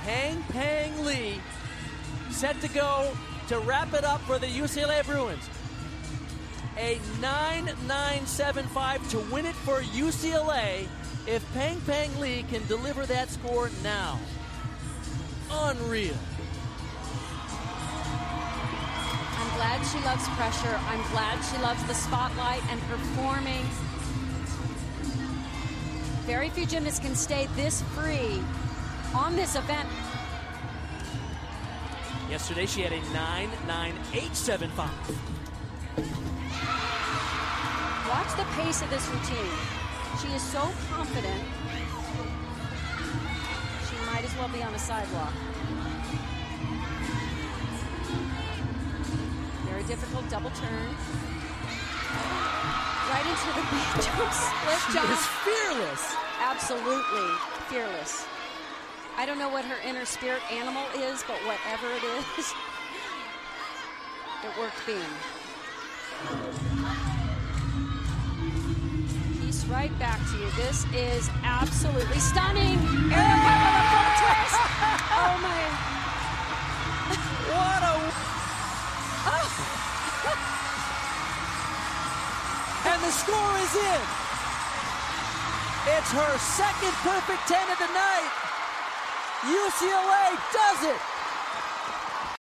Peng Peng Lee set to go to wrap it up for the UCLA Bruins. A 9-9-7-5 to win it for UCLA if Peng Peng Lee can deliver that score now. Unreal. I'm glad she loves pressure. I'm glad she loves the spotlight and performing. Very few gymnasts can stay this free on this event. Yesterday she had a 9-9-8-7-5. Watch the pace of this routine. She is so confident. She might as well be on a sidewalk. Very difficult double turn. Right into the big jump, split jump. She is fearless. Absolutely fearless. I don't know what her inner spirit animal is, but whatever it is, it worked beam. Piece right back to you. This is absolutely stunning. Erica with a full twist. Oh my. What a... Oh. And the score is in. It's her second perfect 10 of the night. UCLA does it.